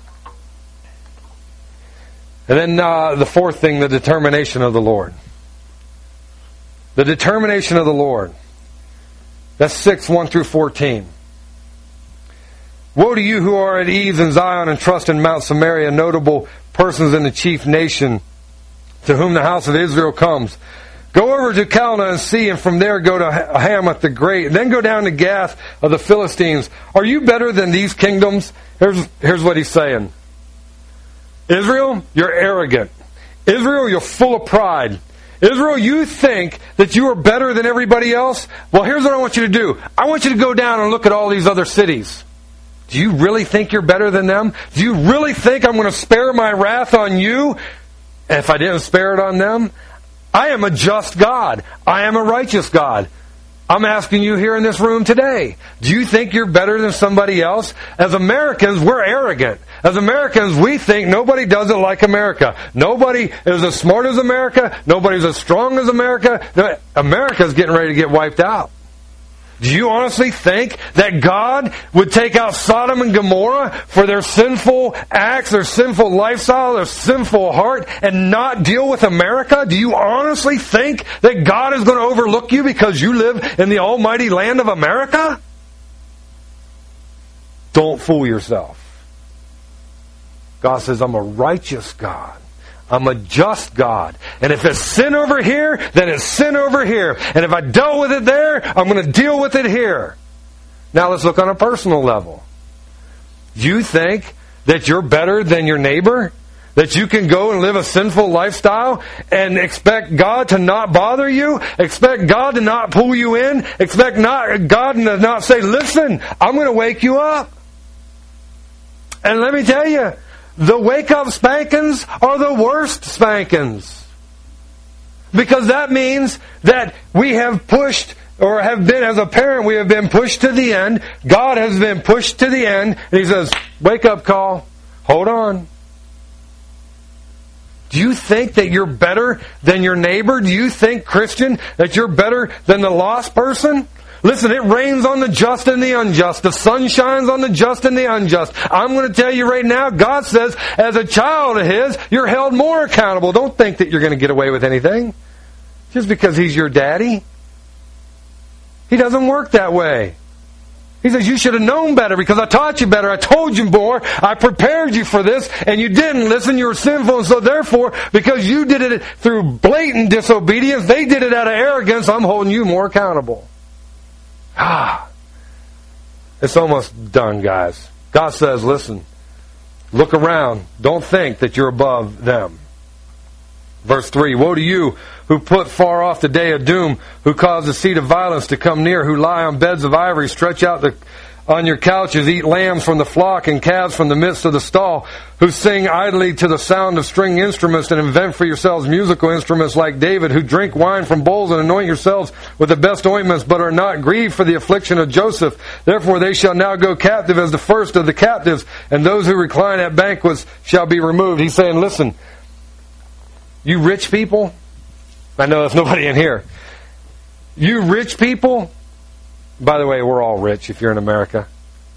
then the fourth thing, the determination of the Lord. The determination of the Lord. That's 6:1 through 14. Woe to you who are at ease in Zion and trust in Mount Samaria, notable persons in the chief nation to whom the house of Israel comes. Go over to Calneh and see, and from there go to Hamath the Great. Then go down to Gath of the Philistines. Are you better than these kingdoms? Here's what he's saying. Israel, you're arrogant. Israel, you're full of pride. Israel, you think that you are better than everybody else? Well, here's what I want you to do. I want you to go down and look at all these other cities. Do you really think you're better than them? Do you really think I'm going to spare my wrath on you if I didn't spare it on them? I am a just God. I am a righteous God. I'm asking you here in this room today, do you think you're better than somebody else? As Americans, we're arrogant. As Americans, we think nobody does it like America. Nobody is as smart as America. Nobody's as strong as America. America's getting ready to get wiped out. Do you honestly think that God would take out Sodom and Gomorrah for their sinful acts, their sinful lifestyle, their sinful heart, and not deal with America? Do you honestly think that God is going to overlook you because you live in the almighty land of America? Don't fool yourself. God says, I'm a righteous God. I'm a just God. And if it's sin over here, then it's sin over here. And if I dealt with it there, I'm going to deal with it here. Now let's look on a personal level. You think that you're better than your neighbor? That you can go and live a sinful lifestyle and expect God to not bother you? Expect God to not pull you in? Expect God to not say, listen, I'm going to wake you up. And let me tell you, the wake-up spankings are the worst spankings. Because that means that we have pushed, or have been, as a parent, we have been pushed to the end. God has been pushed to the end. And He says, wake-up call. Hold on. Do you think that you're better than your neighbor? Do you think, Christian, that you're better than the lost person? Listen, it rains on the just and the unjust. The sun shines on the just and the unjust. I'm going to tell you right now, God says, as a child of His, you're held more accountable. Don't think that you're going to get away with anything just because He's your daddy. He doesn't work that way. He says, you should have known better because I taught you better. I told you more. I prepared you for this, and you didn't listen. You were sinful, and so therefore, because you did it through blatant disobedience, they did it out of arrogance, I'm holding you more accountable. It's almost done, guys. God says, listen, look around. Don't think that you're above them. Verse 3, woe to you who put far off the day of doom, who cause the seat of violence to come near, who lie on beds of ivory, stretch out the on your couches, eat lambs from the flock and calves from the midst of the stall, who sing idly to the sound of string instruments and invent for yourselves musical instruments like David, who drink wine from bowls and anoint yourselves with the best ointments, but are not grieved for the affliction of Joseph. Therefore they shall now go captive as the first of the captives, and those who recline at banquets shall be removed. He's saying, listen, you rich people, I know there's nobody in here. You rich people, by the way, we're all rich if you're in America.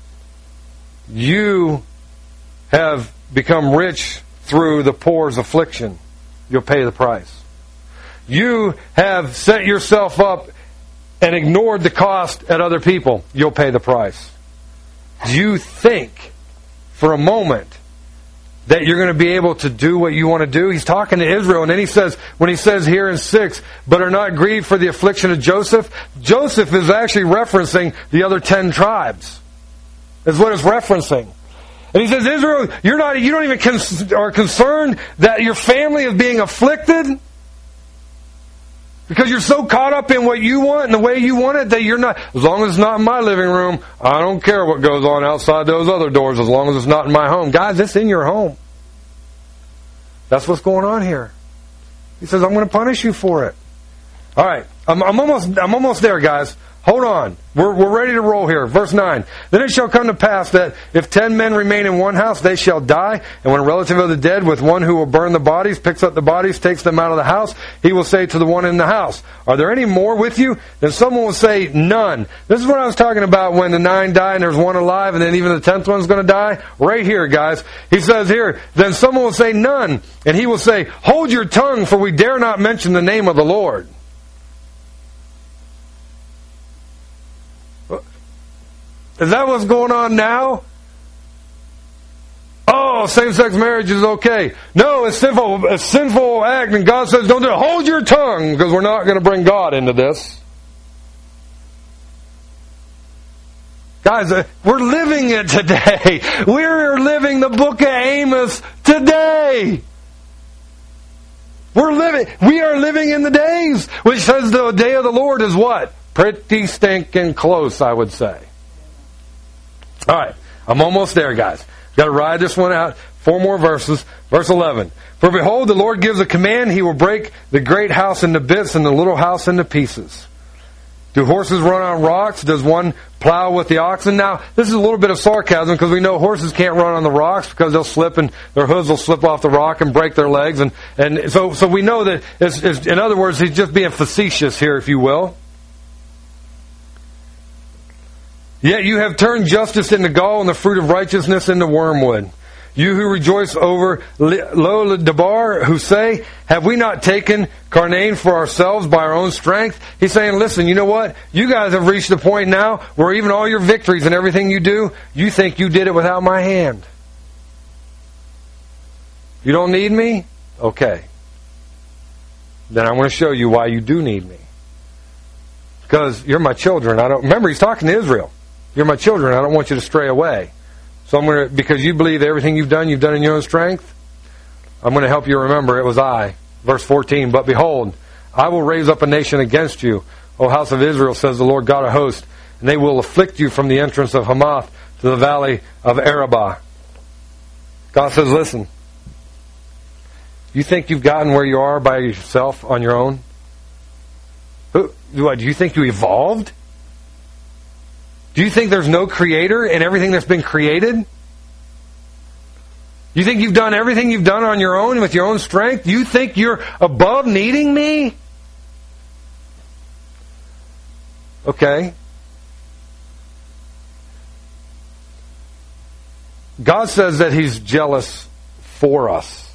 You have become rich through the poor's affliction. You'll pay the price. You have set yourself up and ignored the cost at other people. You'll pay the price. Do you think for a moment that you're going to be able to do what you want to do? He's talking to Israel, and then he says, when he says here in 6, but are not grieved for the affliction of Joseph, Joseph is actually referencing the other 10 tribes. Is what it's referencing. And he says, Israel, you don't even are concerned that your family is being afflicted? Because you're so caught up in what you want and the way you want it that you're not, as long as it's not in my living room, I don't care what goes on outside those other doors as long as it's not in my home. Guys, it's in your home. That's what's going on here. He says, I'm going to punish you for it. All right, I'm almost there, guys. Hold on. We're ready to roll here. Verse 9. Then it shall come to pass that if 10 men remain in one house, they shall die. And when a relative of the dead with one who will burn the bodies picks up the bodies, takes them out of the house, he will say to the one in the house, are there any more with you? Then someone will say, none. This is what I was talking about when the 9 die and there's one alive and then even the 10th one's going to die. Right here, guys. He says here, then someone will say, none. And he will say, hold your tongue, for we dare not mention the name of the Lord. Is that what's going on now? Oh, same-sex marriage is okay. No, it's sinful. It's a sinful act, and God says, don't do it. Hold your tongue, because we're not going to bring God into this. Guys, we're living it today. We're living the book of Amos today. We are living in the days, which says the day of the Lord is what? Pretty stinking close, I would say. All right, I'm almost there, guys. Got to ride this one out. 4 more verses. Verse 11. For behold, the Lord gives a command. He will break the great house into bits and the little house into pieces. Do horses run on rocks? Does one plow with the oxen? Now, this is a little bit of sarcasm because we know horses can't run on the rocks because they'll slip and their hooves will slip off the rock and break their legs. And so we know that, in other words, he's just being facetious here, if you will. Yet you have turned justice into gall and the fruit of righteousness into wormwood. You who rejoice over Lo-Debar, who say, have we not taken Carnaim for ourselves by our own strength? He's saying, listen, you know what? You guys have reached the point now where even all your victories and everything you do, you think you did it without my hand. You don't need me? Okay. Then I'm going to show you why you do need me. Because you're my children. Remember, he's talking to Israel. You're my children. I don't want you to stray away. So because you believe everything you've done in your own strength, I'm going to help you remember it was I. Verse 14, but behold, I will raise up a nation against you, O house of Israel, says the Lord God of hosts, and they will afflict you from the entrance of Hamath to the valley of Arabah. God says, listen, you think you've gotten where you are by yourself on your own? Do you think you evolved? Do you think there's no creator in everything that's been created? You think you've done everything you've done on your own with your own strength? You think you're above needing me? Okay. God says that He's jealous for us.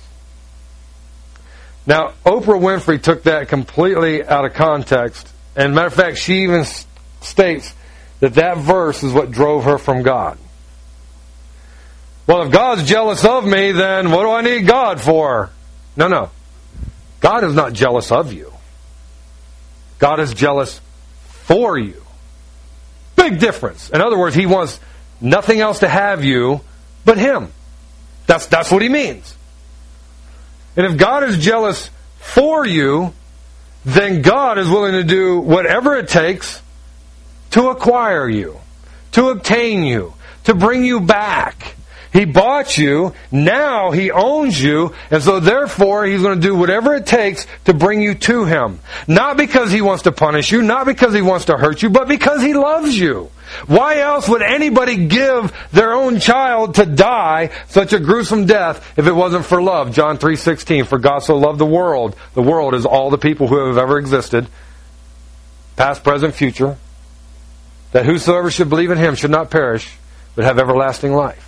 Now, Oprah Winfrey took that completely out of context. And matter of fact, she even states that verse is what drove her from God. Well, if God's jealous of me, then what do I need God for? No. God is not jealous of you. God is jealous for you. Big difference. In other words, He wants nothing else to have you but Him. That's what He means. And if God is jealous for you, then God is willing to do whatever it takes to acquire you, to obtain you, to bring you back. He bought you, now He owns you, and so therefore He's going to do whatever it takes to bring you to Him. Not because He wants to punish you, not because He wants to hurt you, but because He loves you. Why else would anybody give their own child to die such a gruesome death if it wasn't for love? John 3:16, for God so loved the world is all the people who have ever existed, past, present, future, that whosoever should believe in Him should not perish, but have everlasting life.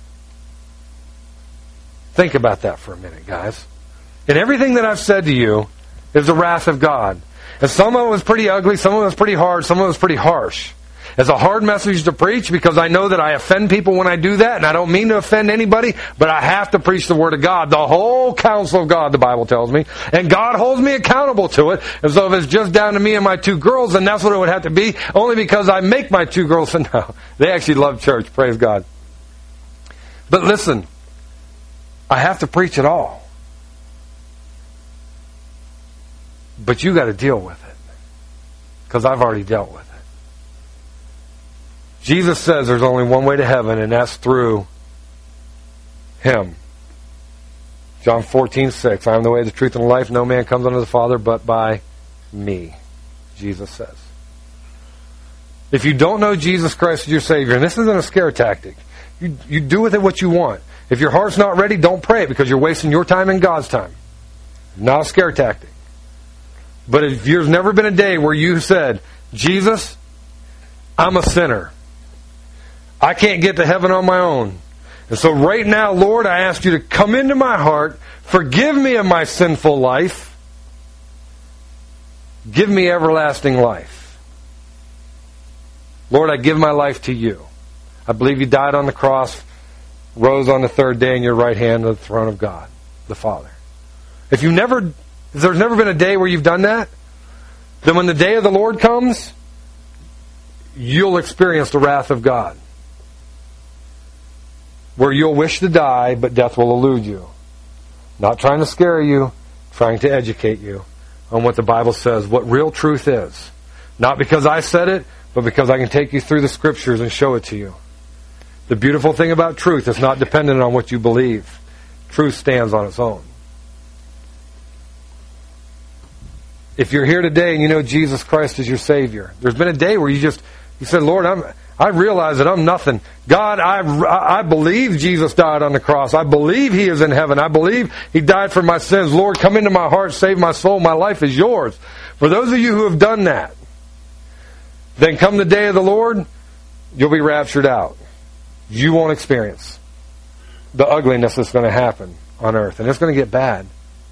Think about that for a minute, guys. And everything that I've said to you is the wrath of God. And some of it was pretty ugly, some of it was pretty hard, some of it was pretty harsh. It's a hard message to preach because I know that I offend people when I do that, and I don't mean to offend anybody, but I have to preach the Word of God, the whole counsel of God, the Bible tells me, and God holds me accountable to it. And so if it's just down to me and my two girls, then that's what it would have to be, only because I make my two girls, no, they actually love church, praise God. But listen, I have to preach it all. But you got to deal with it. Because I've already dealt with it. Jesus says there's only one way to heaven, and that's through Him. John 14:6, I am the way, the truth, and the life. No man comes unto the Father but by me, Jesus says. If you don't know Jesus Christ as your Savior, and this isn't a scare tactic, you do with it what you want. If your heart's not ready, don't pray it because you're wasting your time and God's time. Not a scare tactic. But if there's never been a day where you said, Jesus, I'm a sinner. I can't get to heaven on my own. And so right now, Lord, I ask you to come into my heart, forgive me of my sinful life, give me everlasting life. Lord, I give my life to you. I believe you died on the cross, rose on the third day in your right hand of the throne of God, the Father. If there's never been a day where you've done that, then when the day of the Lord comes, you'll experience the wrath of God. Where you'll wish to die, but death will elude you. Not trying to scare you, trying to educate you on what the Bible says, what real truth is. Not because I said it, but because I can take you through the Scriptures and show it to you. The beautiful thing about truth is not dependent on what you believe. Truth stands on its own. If you're here today and you know Jesus Christ is your Savior, there's been a day where you said, Lord, I realize that I'm nothing. God, I believe Jesus died on the cross. I believe He is in heaven. I believe He died for my sins. Lord, come into my heart, save my soul. My life is yours. For those of you who have done that, then come the day of the Lord, you'll be raptured out. You won't experience the ugliness that's going to happen on earth. And it's going to get bad.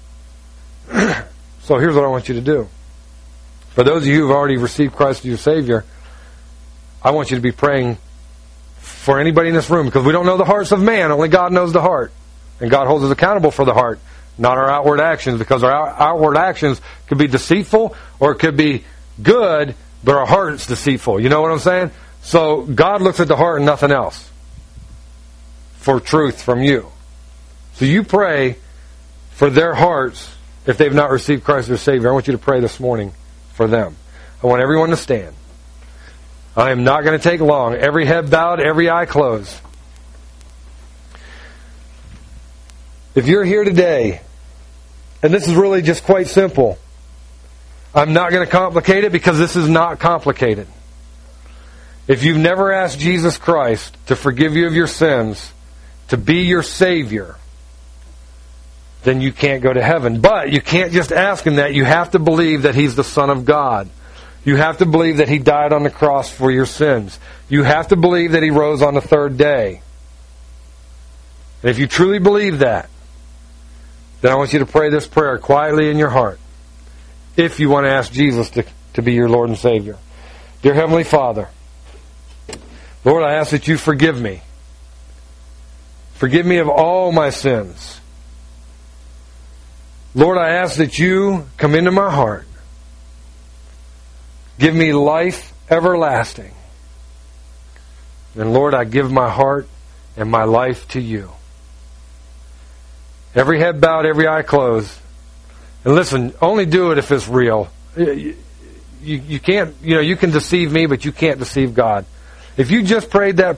So here's what I want you to do. For those of you who have already received Christ as your Savior, I want you to be praying for anybody in this room, because we don't know the hearts of man. Only God knows the heart. And God holds us accountable for the heart, not our outward actions, because our outward actions could be deceitful or it could be good, but our heart's deceitful. You know what I'm saying? So God looks at the heart and nothing else for truth from you. So you pray for their hearts if they've not received Christ as their Savior. I want you to pray this morning for them. I want everyone to stand. I am not going to take long. Every head bowed, every eye closed. If you're here today, and this is really just quite simple, I'm not going to complicate it because this is not complicated. If you've never asked Jesus Christ to forgive you of your sins, to be your Savior, then you can't go to heaven. But you can't just ask Him that. You have to believe that He's the Son of God. You have to believe that He died on the cross for your sins. You have to believe that He rose on the third day. And if you truly believe that, then I want you to pray this prayer quietly in your heart. If you want to ask Jesus to be your Lord and Savior. Dear Heavenly Father, Lord, I ask that you forgive me. Forgive me of all my sins. Lord, I ask that you come into my heart. Give me life everlasting. And Lord, I give my heart and my life to you. Every head bowed, every eye closed. And listen, only do it if it's real. You can't, you can deceive me, but you can't deceive God. If you just prayed that